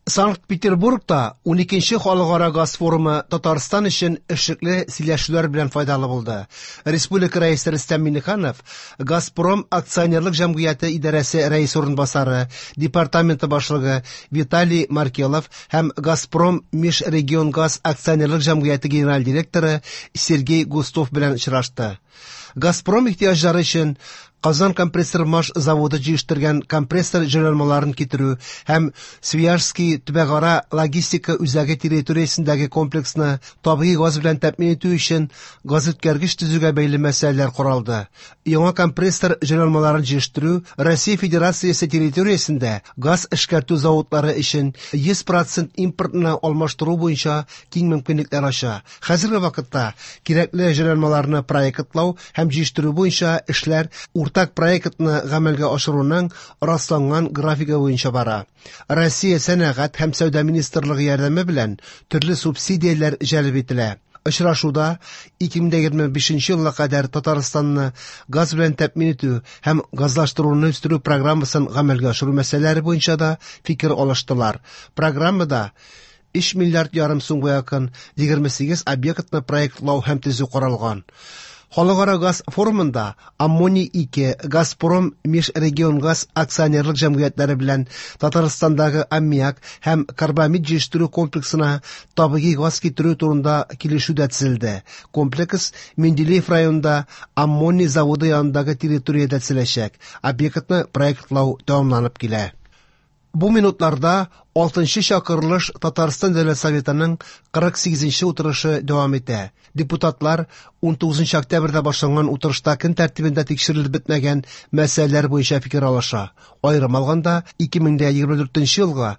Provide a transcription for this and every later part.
Санкт-Петербургта 12-нче халыкара газ форумы Татарстан өчен эшлекле сөйләшүләр белән файдалы булды. Республика рәисе Рөстәм Миңнеханов, Газпром акционерлык җәмгыяте идарәсе рәис урынбасары, департаменты башлыгы Виталий Маркелов һәм Газпром Межрегионгаз акционерлык җәмгыяте генераль директоры Сергей Густов белән очрашты. Газпром ихтыяҗлары өчен Казан компрессор-маш заводы җыештырган компрессор җайланмаларын китерү һәм Свияжский төбәгара логистика үзәге территориясендәге комплексны табигый газ белән тәэмин итү өчен газ үткәргеч төзүгә бәйле мәсьәләләр каралды. Яңа компрессор җайланмаларын җыештыру Россия Федерациясе территориясендә газ эшкәртү заводлары өчен 100% импортны алмаштыру буенча киң мөмкинлекләр ача. Хәзерге вакытта кирәкле җайланмаларны проектлау һәм җыештыру буенча эшләр уртак проектны гамәлгә ашыруның расланган графигы буенча бара. Россия сәнәгать һәм сәүдә министрлыгы ярдәме белән төрле субсидияләр җәлеп ителә. Очрашуда 2025 елга кадәр Татарстанны газ белән тәэмин итү һәм газлаштыруны үстерү программасын гамәлгә ашыру мәсьәләләре буенча да фикер алыштылар. Программада 3 миллиард ярым сумга якын 28 объектны проектлау һәм төзү каралган. Халыкара газ форумында Аммоний-2, Газпром Межрегионгаз акционерлык җәмгыятьләре белән Татарстандагы аммиак һәм карбамид җыештыру комплексына табигый газ китерү турында килешү дә төзелде. Комплекс Менделеев районында Аммоний заводы янындагы территориядә төзеләчәк. Объектны проектлау дәвамланып килә. Бу минутларда 6-нчы чакырылыш Татарстан Дәүләт Советының 48-нче утырышы дәвам итә. Депутатлар 19 октябрьдә башланган утырышта көн тәртибендә тикшерелеп бетмәгән мәсьәләләр буенча фикер алыша. Аерым алганда 2024 елга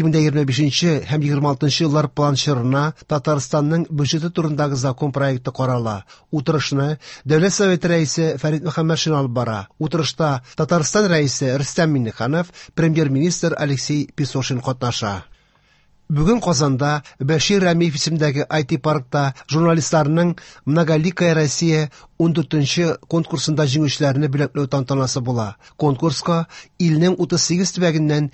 2025 һәм 26 еллар план чорына Татарстанның бюджеты турындагы закон проекты карала. Утырышны Дәүләт Советы рәисе Фәрит Мөхәммәтшин алып бара. Утырышта Татарстан рәисе Рөстәм Миңнеханов, премьер-министр Алексей Песошин катнаша. Бүген Казанда Бәшир Рәмиев исемендәге IT-паркта журналистларның Многоликая Россия 14-нче конкурсында җиңүчеләрне бүләкләү тантанасы була. Конкурска илнең 38 төбәгеннән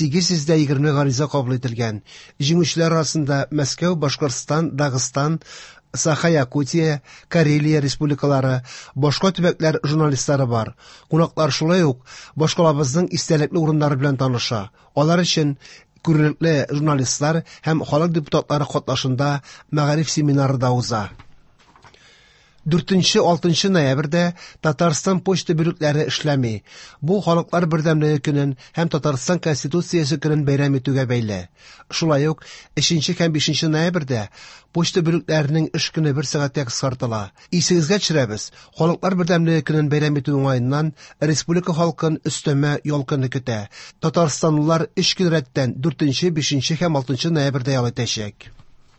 820 гариза кабул ителгән. Җиңүчеләр арасында Мәскәү, Башкортстан, Дагыстан, Саха-Якутия, Карелия республикалары, башка төбәкләр журналистлары бар. Кунаклар шулай ук башкалабызның истәлекле урыннары белән таныша. Алар өчен күренекле журналистлар һәм халык депутатлары катнашында мәгариф семинары да уза. 4-6 ноябрьдә Татарстан почта бүлекләре эшләми. Бу халыклар бердәмлеге көнен һәм Татарстан Конституциясе көнен бәйрәм итүгә бәйле. Шулай ук 3 һәм 5 ноябрьдә почта бүлекләренең эш көне 1 сәгатькә кыскартыла. Исегезгә төшерәбез, халыклар бердәмлеге көнен бәйрәм итү уңаеннан республика халкын өстәмә ял көне көтә. Татарстанлылар 3 көн рәттән 4, 5 һәм 6 ноябрьдә ял итәчәк.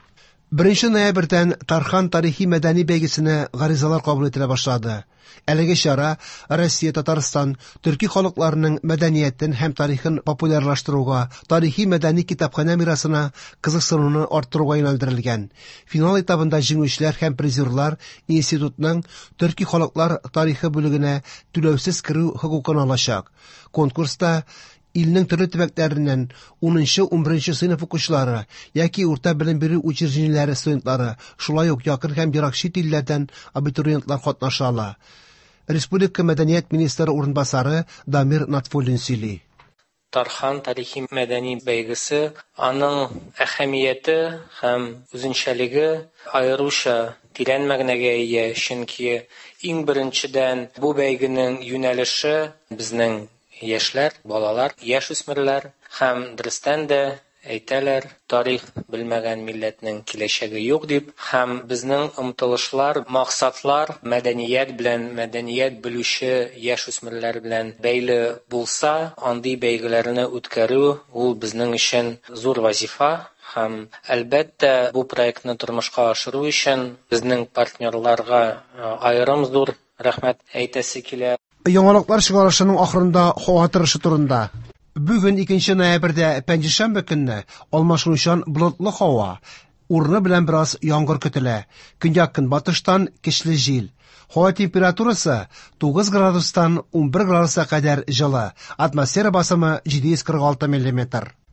1 ноябрьдән Тархан тарихи-мәдәни бәйгесенә гаризалар кабул ителә башлады. Әлеге чара Россия, Татарстан, төрки халыкларының мәдәниятен һәм тарихын популярлаштыруга, тарихи-мәдәни китапханә мирасына кызыксынуны арттыруга юнәлдерелгән. Финал этабында җиңүчеләр һәм призерлар институтның төрки халыклар тарихы бүлегенә түләүсез керү хокукын алачак. Конкурста илнең төрле төбәкләреннән 10-11 сыйныф укучылары яки урта белем бирү учреждениеләре студентлары, шулай ук якын һәм ерак чит илләрдән абитуриентлар катнаша ала. Республика мәдәният министры урынбасары Дамир Натфуллин сөйли. Тархан тарихи-мәдәни бәйгесе, аның әһәмияте һәм үзенчәлеге аеруча тирән мәгънәгә ия, чөнки иң беренчедән бу бәйгенең юнәлеше безнең яшьләр, балалар, яшүсмерләр һәм дөрестән дә әйтәләр, тарих белмәгән милләтнең киләчәге юк дип, һәм безнең омтылышлар, максатлар мәдәният белән, мәдәният белүче яшүсмерләр белән бәйле булса, андый бәйгеләрне үткәрү ул безнең өчен зур вазифа. Һәм әлбәттә бу проектны тормышка ашыру өчен безнең партнерларга аерым зур рәхмәт әйтәсе килә. Яңалыклар чыгарышының ахырында һава торышы турында. Бүген 2 ноябрьдә пәнҗешәмбе көнне алмашынучан болытлы һава, урыны белән бераз яңгыр көтелә. Көньяк көнбатыштан көчле җил. Һава температурасы 9 градустан 11 градуска кадәр җылы. Атмосфера басымы 746 мм.